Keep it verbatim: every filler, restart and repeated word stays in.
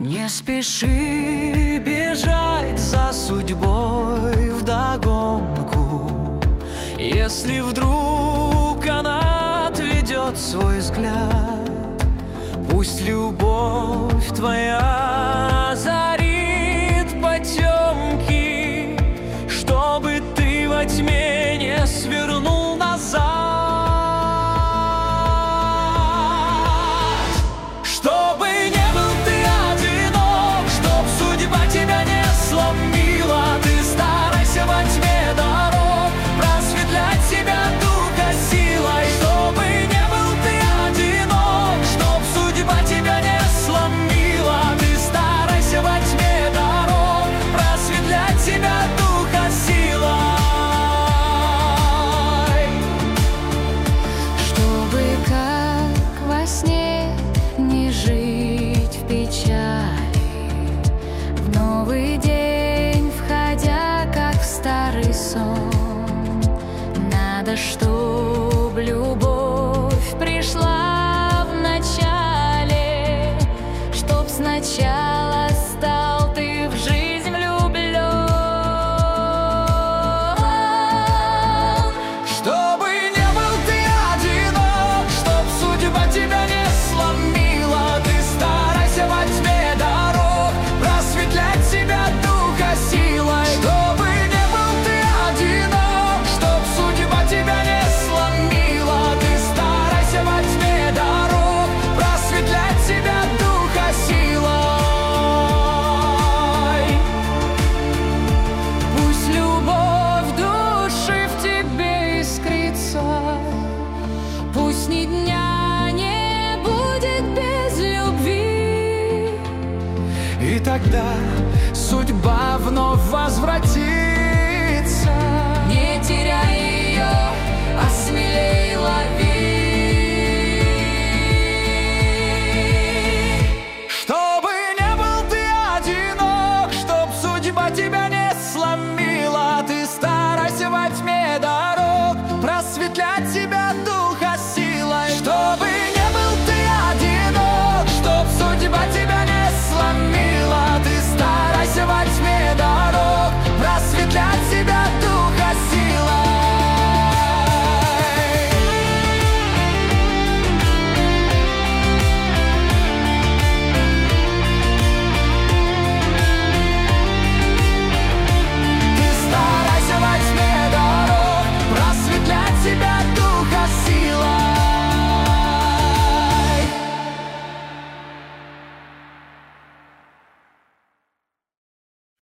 Не спеши бежать за судьбой вдогонку. Если вдруг она отведет свой взгляд, пусть любовь твоя озарит потемки, чтобы ты во тьме не свернул назад. Чтобы не был ты одинок, чтоб судьба тебя не сломила, ты старайся во тьме дорог просветлять себя духа силой. Чтобы не был ты одинок, чтоб судьба тебя не сломила, ты старайся во тьме дорог просветлять себя духа силой. Чтобы как во сне не жить в печали, в новый день входя, как в старый сон, надо, чтоб любовь пришла в начале, чтоб сначала стал ты в жизнь влюблен. Чтобы не был ты одинок, чтоб судьба тебя не сломила, ты старайся во тьме дорог просветлять себя духа силой. Чтобы не был ты одинок, чтоб судьба тебя не сломила, ты старайся во тьме дорог просветлять себя духа силой. Пусть любовь души в тебе искрится, пусть ни дня не будет без любви, и тогда судьба вновь возвратится. Не теряй ее, а смелей лови. Чтобы не был ты одинок, чтоб судьба тебя не сломила, ты старайся во тьме дорог просветлять себя духа силой. Чтобы не был ты одинок, чтоб судьба тебя не сломила, ты старайся во тьме дорог просветлять себя духа силой. Ты старайся во тьме дорог просветлять себя